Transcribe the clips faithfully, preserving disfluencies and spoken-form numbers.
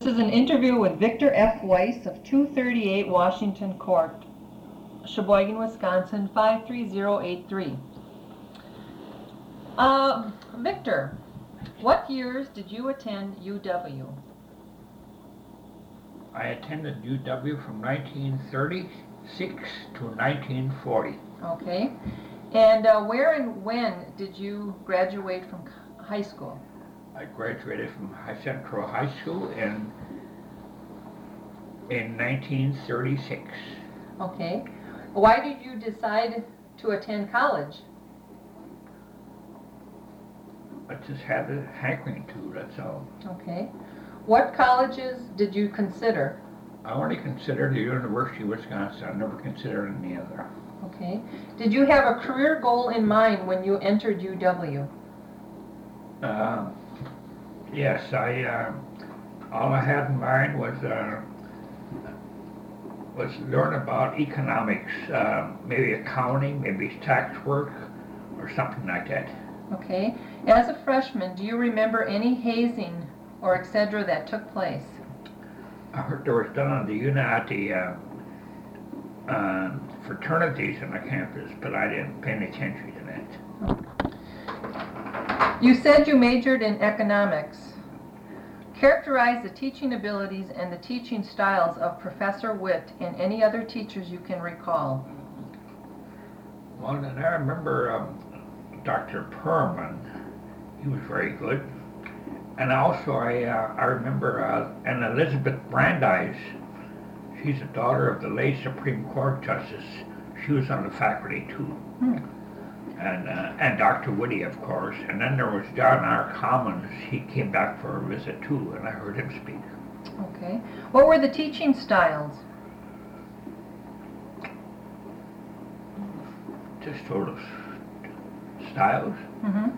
This is an interview with Victor F. Weiss of two thirty-eight Washington Court, Sheboygan, Wisconsin, five three zero eight three. Uh, Victor, what years did you attend U W? I attended U W from nineteen thirty-six to nineteen forty. Okay. And uh, where and when did you graduate from high school? I graduated from High Central High School in in nineteen thirty-six. Okay. Why did you decide to attend college? I just had a hankering to, that's all. Okay. What colleges did you consider? I only considered the University of Wisconsin. I never considered any other. Okay. Did you have a career goal in mind when you entered U W? Uh, yes, I. Uh, all I had in mind was uh, was learn about economics, uh, maybe accounting, maybe tax work, or something like that. Okay. As a freshman, do you remember any hazing or et cetera that took place? I heard there was done on the Unity uh, uh, fraternities on the campus, but I didn't pay any attention to that. You said you majored in economics. Characterize the teaching abilities and the teaching styles of Professor Witt and any other teachers you can recall. Well, and I remember um, Doctor Perman. He was very good. And also I uh, I remember uh, and Elizabeth Brandeis. She's the daughter of the late Supreme Court Justice. She was on the faculty too. Hmm. And uh, and Doctor Whitty, of course. And then there was John R. Commons. He came back for a visit too, and I heard him speak. Okay. What were the teaching styles? Just sort of styles. Mm-hmm.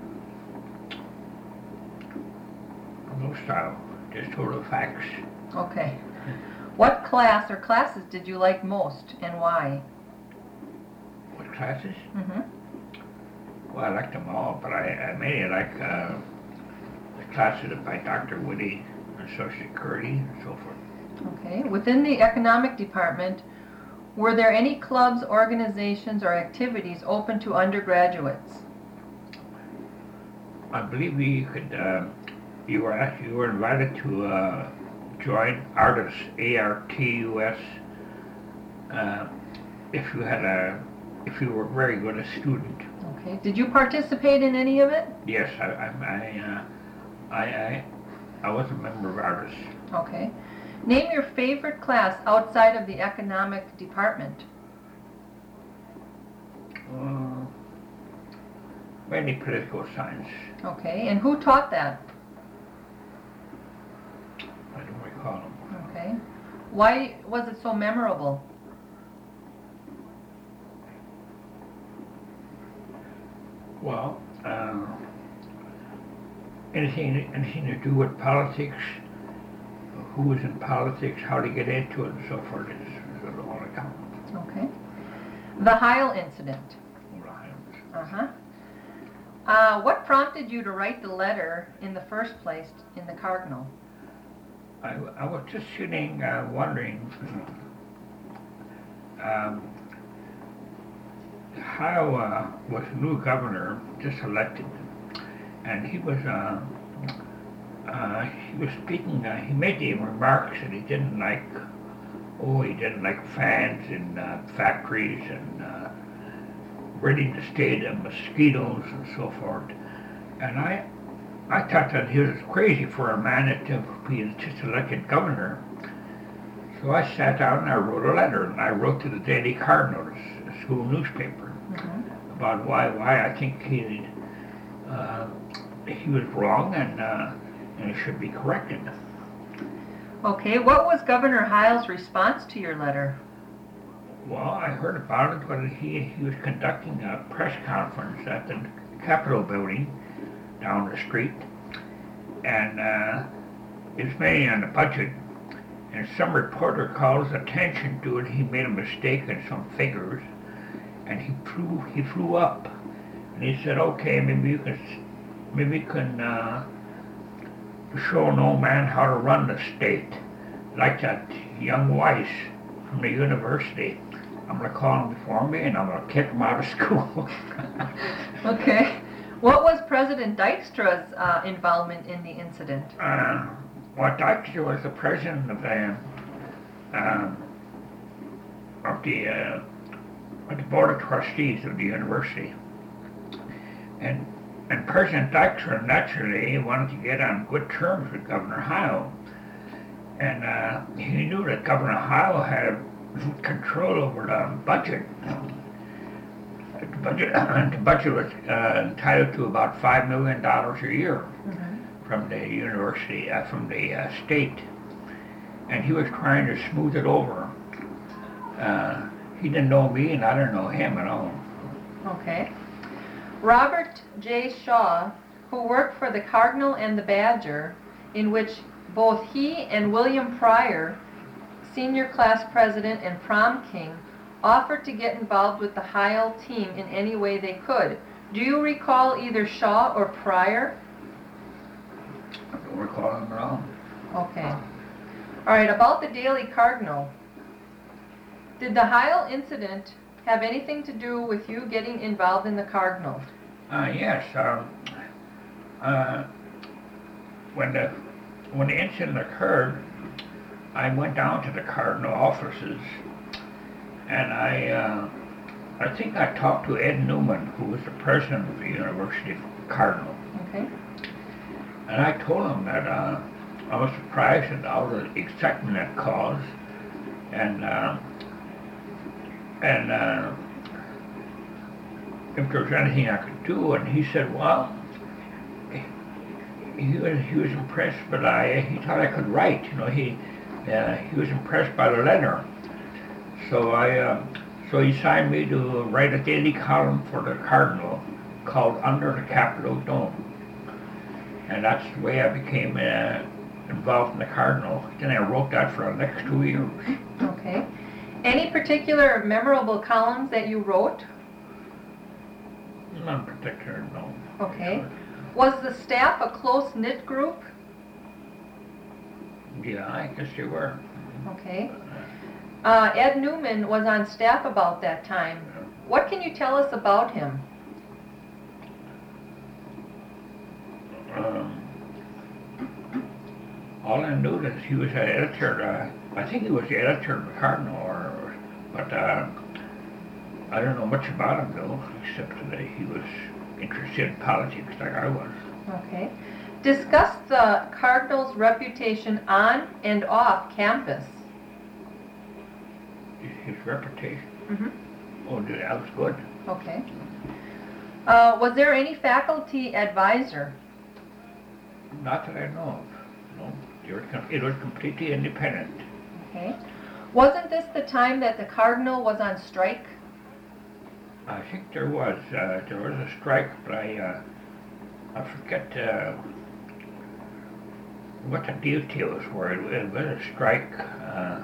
No style, just sort of facts. Okay. What class or classes did you like most and why? What classes? Mm-hmm. Well, I liked them all, but I, I mainly like uh, the classes by Doctor Whitty on Social Security and so forth. Okay. Within the economic department, were there any clubs, organizations, or activities open to undergraduates? I believe we could. Uh, you were asked, you were invited to uh, join Artus, A R T U S, uh, if you had a, if you were very good a student. Okay. Did you participate in any of it? Yes, I, I, I, uh, I, I, I was a member of Artus. Okay. Name your favorite class outside of the economic department. Uh, mainly political science. Okay. And who taught that? I don't recall them. Okay. Why was it so memorable? Well, uh, anything anything to do with politics, who was in politics, how to get into it, and so forth is, is all it counts. Okay. The Heil incident. Right. Uh-huh. Uh, what prompted you to write the letter in the first place in the Cardinal? I, I was just sitting uh, wondering, um, how uh, was the new governor just elected, and he was uh, uh, he was speaking. Uh, he made the remarks that he didn't like. Oh, he didn't like fans in uh, factories and uh, ridding the state of mosquitoes and so forth. And I, I thought that he was crazy for a man that to be just elected governor. So I sat down and I wrote a letter, and I wrote to the Daily Cardinal, a school newspaper, mm-hmm. about why why I think he uh, he was wrong and uh, and he should be corrected. Okay, what was Governor Heil's response to your letter? Well, I heard about it when he he was conducting a press conference at the Capitol building down the street, and uh, it's mainly on the budget. And some reporter calls attention to it. He made a mistake in some figures, and he flew he flew up, and he said, "Okay, maybe you can maybe you can uh, to show no man how to run the state, like that young Weiss from the university. I'm going to call him before me and I'm going to kick him out of school. Okay. What was President Dijkstra's uh, involvement in the incident? Uh, well, Dijkstra was the president of the, uh, of the, uh, of the Board of Trustees of the university. And, and President Dijkstra naturally wanted to get on good terms with Governor Heil. And uh, he knew that Governor Heil had control over the budget. The budget, the budget was uh, entitled to about five million dollars a year mm-hmm. from the university, uh, from the uh, state. And he was trying to smooth it over. Uh, he didn't know me and I didn't know him at all. Okay. Robert J. Shaw, who worked for the Cardinal and the Badger, in which both he and William Pryor, senior class president and prom king, offered to get involved with the Heil team in any way they could. Do you recall either Shaw or Pryor? I don't recall him at all. Okay. All right, about the Daily Cardinal. Did the Heil incident have anything to do with you getting involved in the Cardinal? Uh, yes. Um, uh, when the when the incident occurred, I went down to the Cardinal offices, and I uh, I think I talked to Ed Newman, who was the president of the University Cardinal. Okay. And I told him that uh, I was surprised that I was accepting that cause, and uh, and uh, if there was anything I could do. And he said, well, he was he was impressed, but I he thought I could write. You know, he uh, he was impressed by the letter. So I uh, so he signed me to write a daily column for the Cardinal called Under the Capitol Dome, and that's the way I became uh, involved in the Cardinal. Then I wrote that for the next two years. Okay. Any particular memorable columns that you wrote? None particular, no. Okay. Was the staff a close-knit group? Yeah, I guess they were. Okay. Uh, Ed Newman was on staff about that time. What can you tell us about him? Um, all I knew is he was an editor. Uh, I think he was the editor of the Cardinal, or, but uh, I don't know much about him though, except that he was interested in politics like I was. Okay. Discuss the Cardinal's reputation on and off campus. His, his reputation? Mm-hmm. Oh, that was good. Okay. Uh, was there any faculty advisor? Not that I know of. No, it was, com- it was completely independent. Okay. Wasn't this the time that the Cardinal was on strike? I think there was. Uh, there was a strike, but I, uh, I forget uh, what the details were. It, it was a strike. Uh,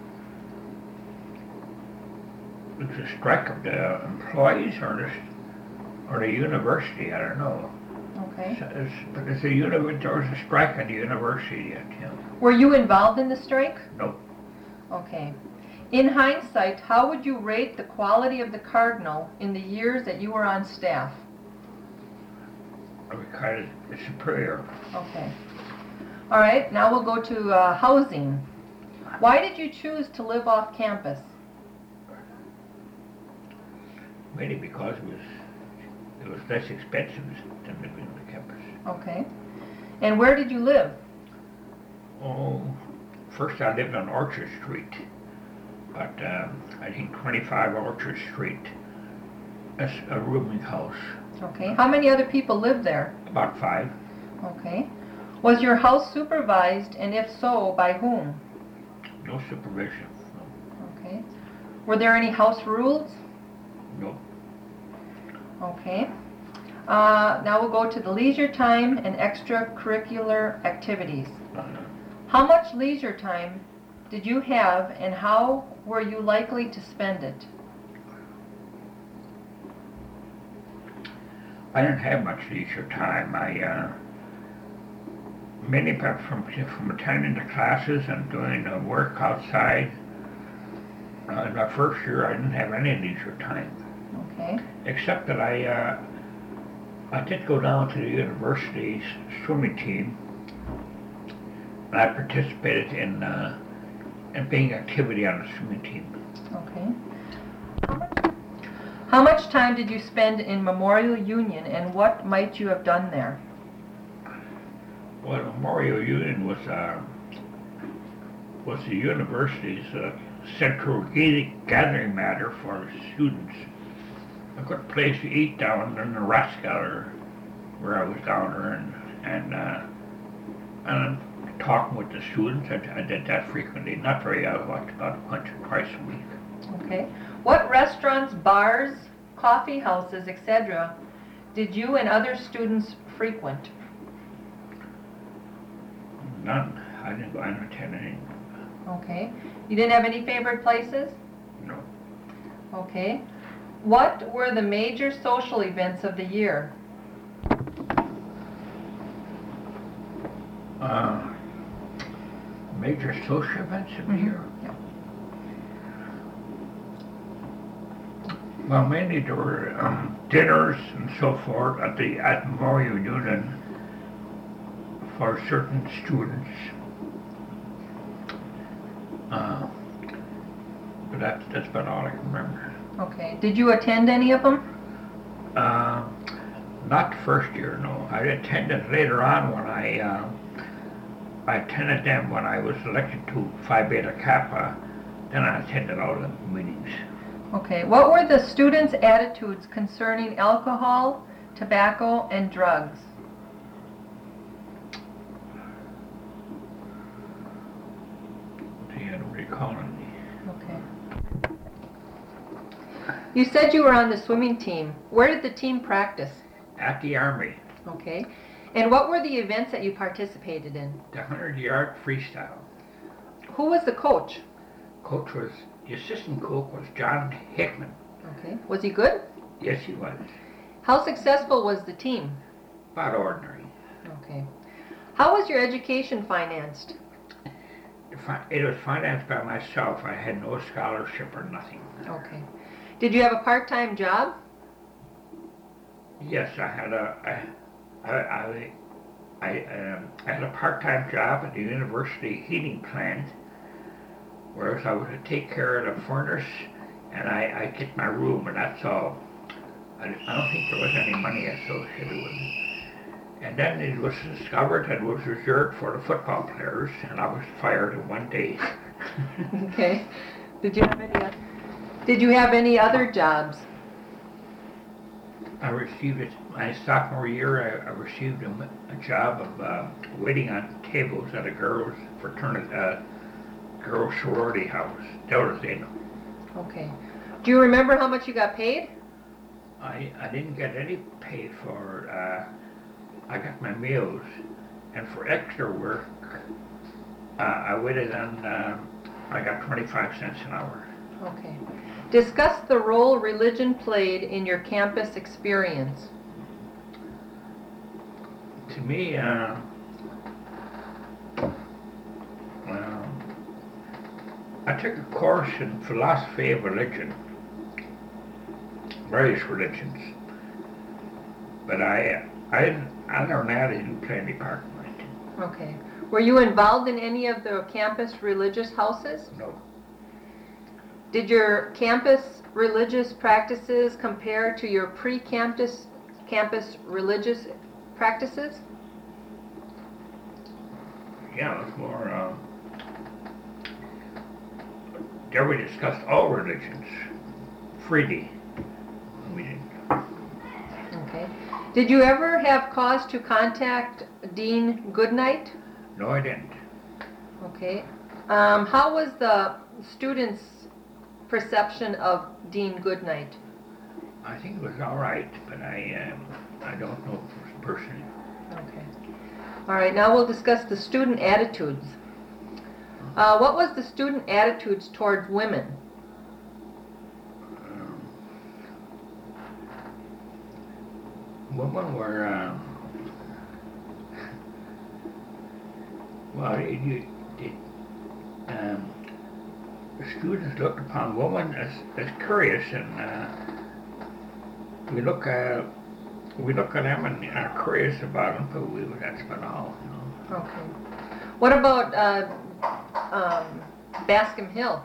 it was a strike of the employees or the, or the university. I don't know. Okay. So it's, but it's a uni- there was a strike at the university. At, you know. Were you involved in the strike? No. Okay. In hindsight, how would you rate the quality of the Cardinal in the years that you were on staff? I would kind of superior. Okay. All right, now we'll go to uh, housing. Why did you choose to live off campus? Mainly because it was it was less expensive than living on the campus. Okay. And where did you live? Oh, first I lived on Orchard Street, but um, I think twenty-five Orchard Street. That's a rooming house. Okay. How many other people lived there? About five. Okay. Was your house supervised, and if so, by whom? No supervision. No. Okay. Were there any house rules? No. Okay. Uh, now we'll go to the leisure time and extracurricular activities. Uh, How much leisure time did you have, and how were you likely to spend it? I didn't have much leisure time. I uh, mainly from, from attending the classes and doing the work outside. Uh, in my first year, I didn't have any leisure time. Okay. Except that I, uh, I did go down to the university's swimming team, and I participated in, uh, in being activity on the swimming team. Okay. How much, how much time did you spend in Memorial Union, and what might you have done there? Well, Memorial Union was uh, was the university's uh, central gathering matter for students. A good place to eat down in Nebraska, or where I was down there, and and uh, and talking with the students. I, I did that frequently, not very often, about once or twice a week. Okay. What restaurants, bars, coffee houses, et cetera did you and other students frequent? None. I didn't go and attend any. Okay. You didn't have any favorite places? No. Okay. What were the major social events of the year? Uh, major social events of the mm-hmm. year? Yeah. Well, mainly there were um, dinners and so forth at the at Memorial Union for certain students. Uh, but that's, that's about all I can remember. Okay. Did you attend any of them? Uh, not the first year, no. I attended later on when I, uh, I attended them when I was elected to Phi Beta Kappa. Then I attended all the meetings. Okay. What were the students' attitudes concerning alcohol, tobacco, and drugs? I don't recall any. Okay. You said you were on the swimming team. Where did the team practice? At the Army. Okay. And what were the events that you participated in? The hundred-yard freestyle. Who was the coach? Coach was, the assistant coach was John Hickman. Okay. Was he good? Yes, he was. How successful was the team? About ordinary. Okay. How was your education financed? It was financed by myself. I had no scholarship or nothing. Okay. Did you have a part-time job? Yes, I had a, I, I, I, I, um, I had a part-time job at the university heating plant, whereas I was to take care of the furnace, and I, I get my room, and that's all. I, I don't think there was any money associated with it. And then it was discovered that it was reserved for the football players, and I was fired in one day. Okay. Did you have any? Did you have any other jobs? I received it my sophomore year. I, I received a, a job of uh, waiting on tables at a girls' fraternity, uh, girls' sorority house. Delrazino. Okay. Do you remember how much you got paid? I I didn't get any paid for. Uh, I got my meals, and for extra work, uh, I waited on. Uh, I got twenty-five cents an hour. Okay. Discuss the role religion played in your campus experience. To me, uh, well, I took a course in philosophy of religion, various religions, but I, I, other than that, I didn't play any part in it. Okay. Were you involved in any of the campus religious houses? No. Did your campus religious practices compare to your pre-campus campus religious practices? Yeah, it was more, uh, there we discussed all religions freely. We didn't. Okay. Did you ever have cause to contact Dean Goodnight? No, I didn't. Okay. Um, how was the students' perception of Dean Goodnight? I think it was all right, but I, um, I don't know personally. Okay. All right, now we'll discuss the student attitudes. Uh, what was the student attitudes towards women? Um, women were, uh, Well, you, you, it, um, the students looked upon women as, as curious, and uh, we look uh, we look at them and are curious about them, but we that's about all. You know. Okay. What about uh, um, Bascom Hill?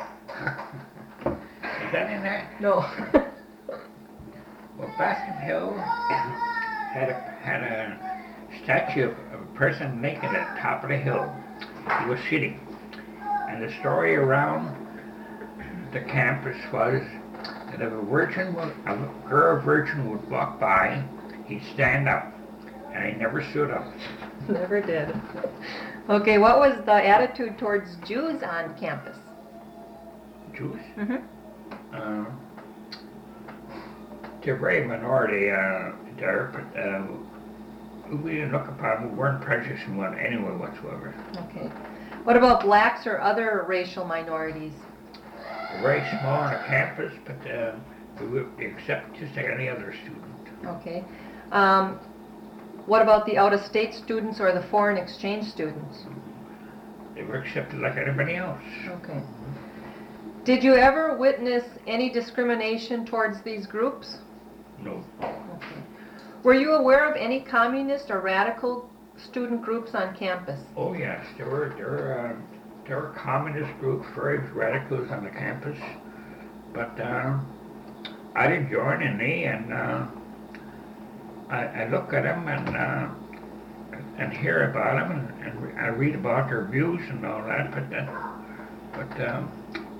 Is that in there? No. Well, Bascom Hill had a had a statue of a person naked at the top of the hill. He was sitting, and the story around the campus was that if a virgin, would, a girl virgin would walk by, he'd stand up, and he never stood up. Never did. Okay, what was the attitude towards Jews on campus? Jews? Mm-hmm. Uh, they're very minority uh, there, but uh, we didn't look upon them. We weren't prejudiced in one anyway whatsoever. Okay. What about blacks or other racial minorities? We're very small on the campus, but uh, we would accept just like any other student. Okay. Um, what about the out-of-state students or the foreign exchange students? They were accepted like everybody else. Okay. Did you ever witness any discrimination towards these groups? No. Okay. Were you aware of any communist or radical student groups on campus? Oh yes, there were there were, uh, there were communist groups, very radicals on the campus, but uh, I didn't join any, and uh, I, I look at them and uh, and hear about them, and, and re- I read about their views and all that, but that, but um,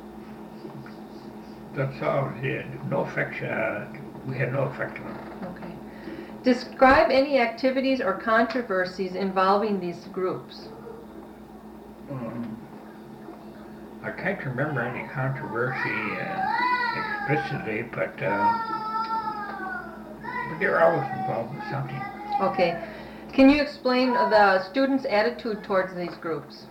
that's all. Yeah, no effect. Uh, we had no effect on them. Okay. Describe any activities or controversies involving these groups. Um, I can't remember any controversy uh, explicitly, but, uh, but they were always involved in something. Okay. Can you explain the students' attitude towards these groups?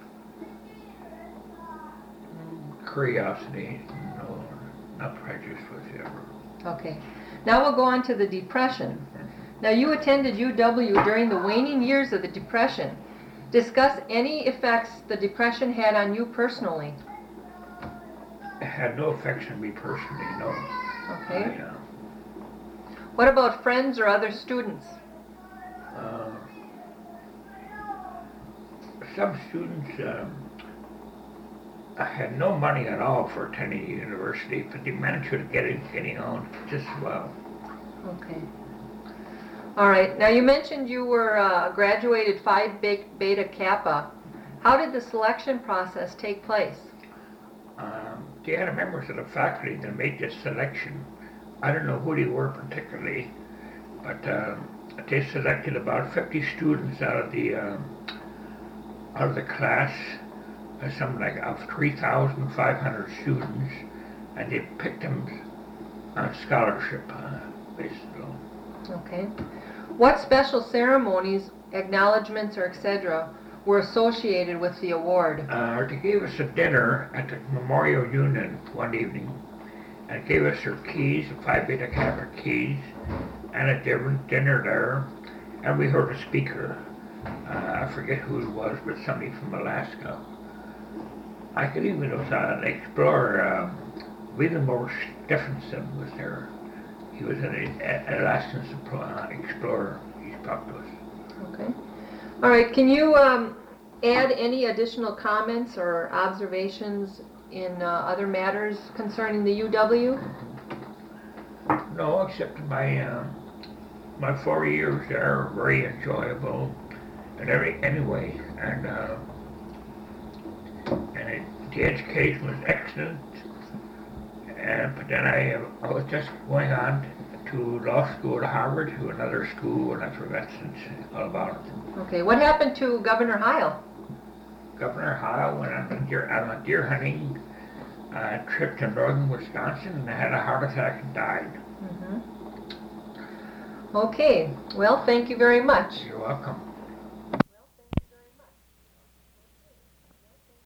Curiosity, no, not prejudice whatsoever. Okay. Now we'll go on to the Depression. Now you attended U W during the waning years of the Depression. Discuss any effects the Depression had on you personally. It had no effects on me personally, no. Okay. I, uh, What about friends or other students? uh, some students um, had no money at all for attending the university, but they managed to get it, getting on just well. Okay. All right. Now you mentioned you were uh, graduated Phi Beta Kappa. How did the selection process take place? Um, they had members of the faculty that made this selection. I don't know who they were particularly, but uh, they selected about fifty students out of the uh, out of the class, uh, something like of three thousand five hundred students, and they picked them on scholarship uh, basis. Okay. What special ceremonies, acknowledgments, or et cetera were associated with the award? Uh, they gave us a dinner at the Memorial Union one evening, and gave us their keys, the Phi Beta Kappa keys, and a different dinner there, and we heard a speaker. Uh, I forget who it was, but somebody from Alaska. I could even know uh, an explorer, uh, William Morris Stephenson was there. He was an, an Alaskan explorer. He spoke to us. Okay. All right. Can you um, add any additional comments or observations in uh, other matters concerning the U W? No, except my uh, my four years there were very enjoyable, and every anyway, and uh, and it, the education was excellent. And but then I, uh, I was just going on to law school at Harvard, to another school, and I forgot since all about it. Okay. What happened to Governor Heil? Governor Heil went on a deer, on a deer hunting uh, trip to northern Wisconsin and had a heart attack and died. Mm-hmm. Okay. Well, thank you very much. You're welcome.